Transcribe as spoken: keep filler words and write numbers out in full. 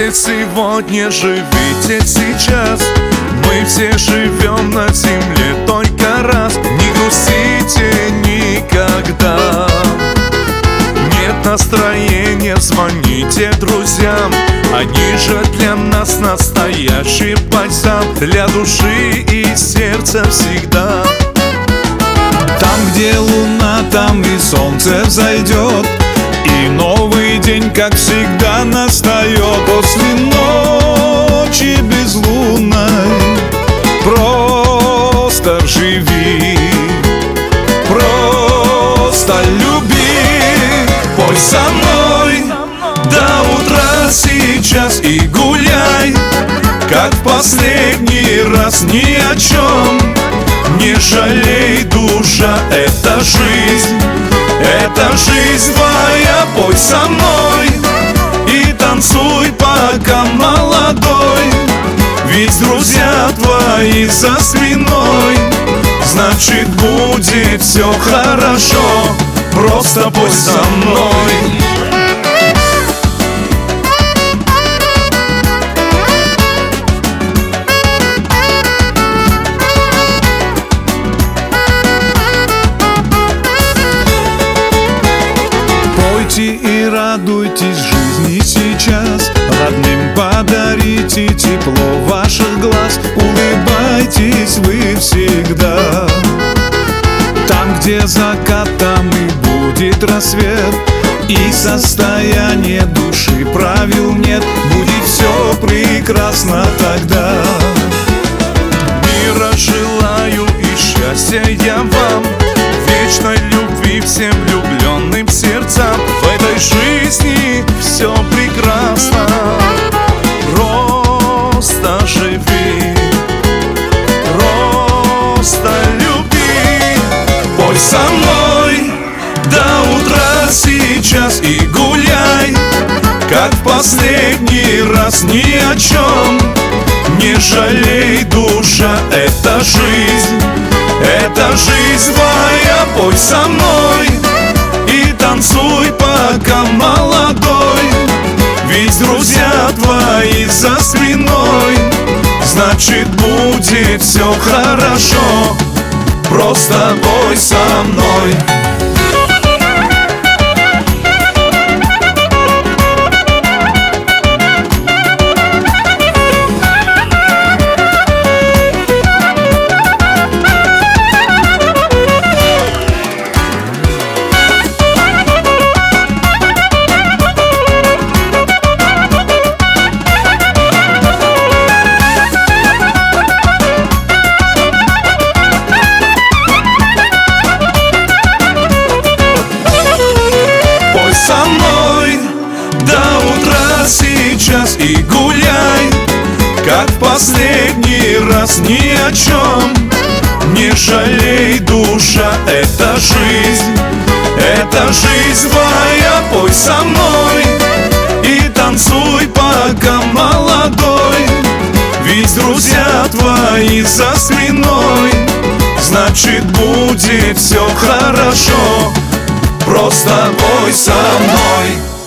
Живите сегодня, живите сейчас. Мы все живем на земле только раз. Не грустите никогда. Нет настроения, звоните друзьям. Они же для нас настоящий бальзам. Для души и сердца всегда. Там, где луна, там и солнце взойдет, и новый день, как всегда, настает. После ночи безлунной просто живи, просто люби. Пой со мной до утра сейчас и гуляй, как в последний раз, ни о чем не жалей, душа, это жизнь, это жизнь твоя. Пой со мной и танцуй, пока молодой. Ведь друзья твои за спиной, значит будет все хорошо. Просто пой со мной. И радуйтесь жизни сейчас, родным подарите тепло ваших глаз. Улыбайтесь вы всегда. Там, где закат, там и будет рассвет, и состояние души правил нет. Будет все прекрасно тогда. Мира желаю и счастья я вам, вечной любви всем влюбленным сердцам. В этой жизни все прекрасно, просто живи, просто люби. Пой со мной до утра сейчас и гуляй, как в последний раз, ни о чем не жалей, душа, это жизнь, это жизнь твоя. Пой со мной и танцуй, пока молодой. Ведь друзья твои за спиной, значит будет все хорошо. Просто пой со мной. Со мной до утра сейчас и гуляй, как в последний раз, ни о чем не жалей, душа, это жизнь, это жизнь твоя. Пой со мной и танцуй, пока молодой. Ведь друзья твои за спиной, значит будет все хорошо. Просто пой со мной.